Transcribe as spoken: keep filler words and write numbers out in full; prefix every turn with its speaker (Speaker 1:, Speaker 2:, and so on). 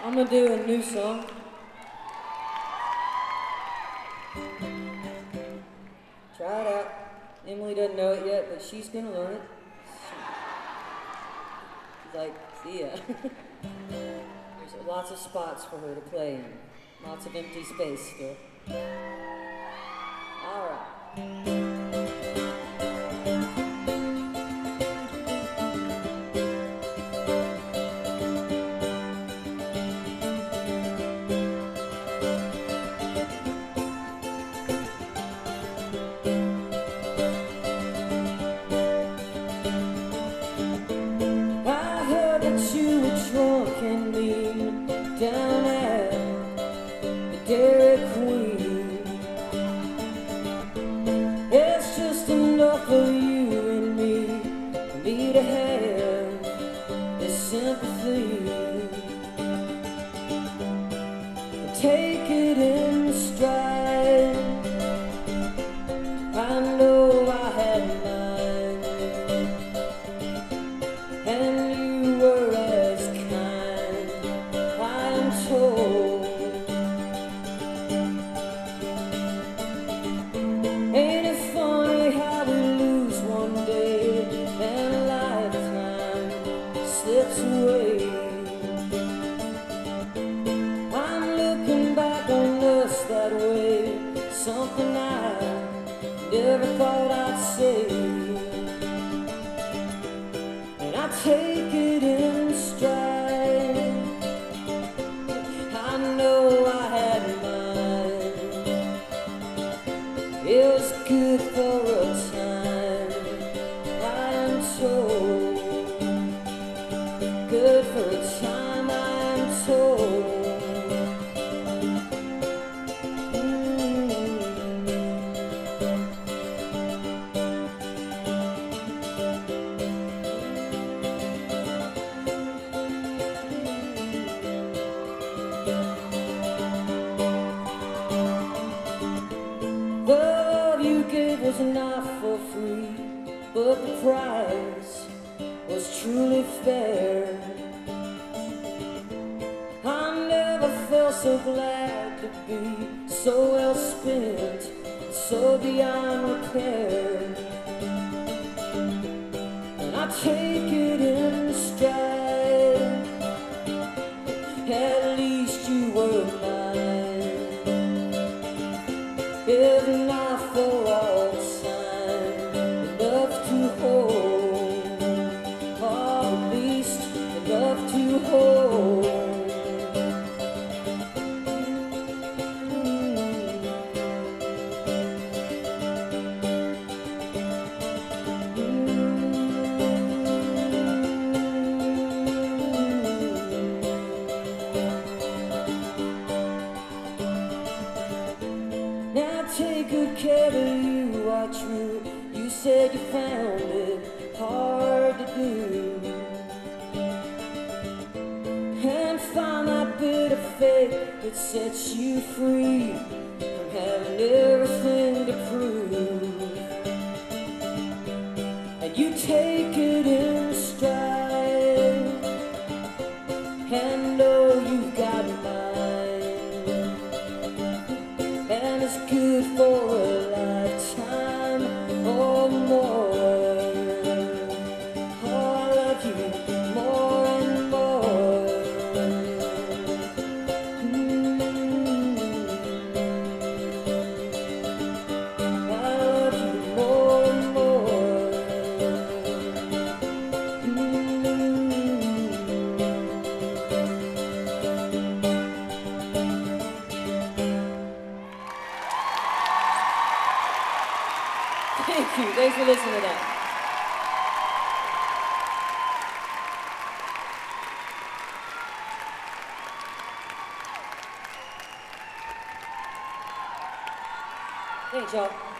Speaker 1: I'm gonna do a new song. Try it out. Emily doesn't know it yet, but she's gonna learn it. She's like, see ya. There's lots of spots for her to play in. Lots of empty space still. All right. You were drunk and mean down at the Dairy Queen. It's just enough of you and me for me to have this sympathy. Take it in stride. I know I had mine, and you were as kind, I'm told. Ain't it funny how we lose one day and a lifetime slips away? I'm looking back on us that way, something I never thought I'd say. And I take it in stride. I know I had mine. It was good for a time, I'm told. Good for a time, I'm told. Was not for free, but the price was truly fair. I never felt so glad to be so well spent, so beyond repair. And I take it in stride. At least you were mine, if not for all to hold. Now take good care of you, are true. You said you found it hard to do. Find that bit of faith that sets you free from having everything to prove. And you take it in stride and know you've got mine, and it's good for a lifetime or more. Oh, I love you more and more. Thank you. Thanks for listening to that. Thanks, y'all.